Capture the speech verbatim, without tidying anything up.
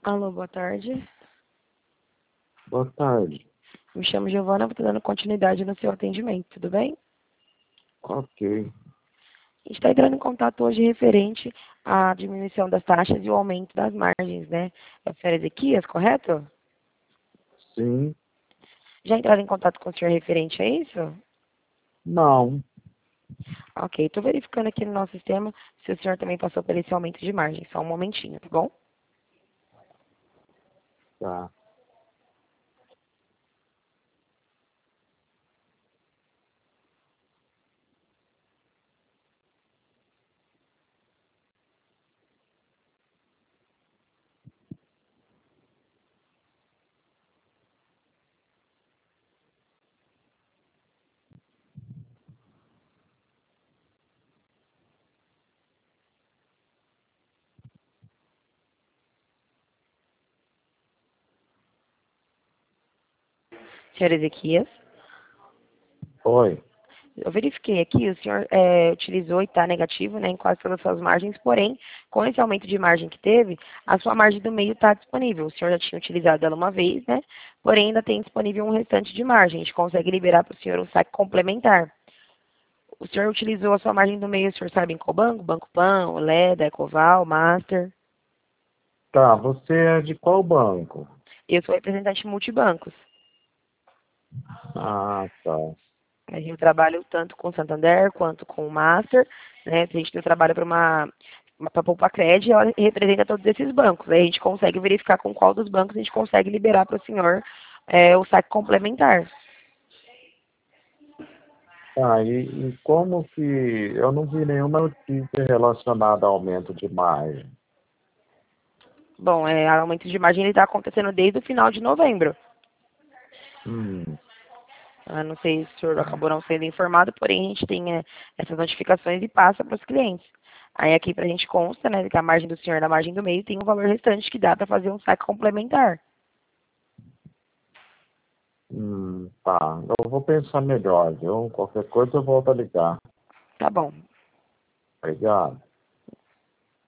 Alô, boa tarde. Boa tarde. Me chamo Giovana, vou estar dando continuidade no seu atendimento, tudo bem? Ok. A gente está entrando em contato hoje referente à diminuição das taxas e o aumento das margens, né? É o senhor Ezequias, correto? Sim. Já entraram em contato com o senhor referente a isso? Não. Ok, estou verificando aqui no nosso sistema se o senhor também passou por esse aumento de margem. Só um momentinho, tá bom? Tá. senhor Ezequias? Oi. Eu verifiquei aqui, o senhor é, utilizou e está negativo, né, em quase todas as suas margens, porém, com esse aumento de margem que teve, a sua margem do meio está disponível. O senhor já tinha utilizado ela uma vez, né, porém ainda tem disponível um restante de margem. A gente consegue liberar para o senhor um saque complementar. O senhor utilizou a sua margem do meio, o senhor sabe em qual banco? Banco Pan, Leda, Ecoval, Master. Tá, você é de qual banco? Eu sou representante multibancos. Ah, tá. A gente trabalha tanto com o Santander quanto com o Master, né? A gente trabalha para uma, uma para Poupa Cred, ela representa todos esses bancos. Aí a gente consegue verificar com qual dos bancos a gente consegue liberar para o senhor é, o saque complementar. Tá, e, e como que... Eu não vi nenhuma notícia relacionada ao aumento de margem. Bom, é, o aumento de margem está acontecendo desde o final de novembro. Hum, Ah, não sei se o senhor acabou não sendo informado, porém a gente tem é, essas notificações e passa para os clientes. Aí aqui para a gente consta, né, que a margem do senhor na margem do meio tem um valor restante que dá para fazer um saque complementar. hum, tá. Eu vou pensar melhor, viu? Qualquer coisa eu volto a ligar. Tá bom. Obrigado.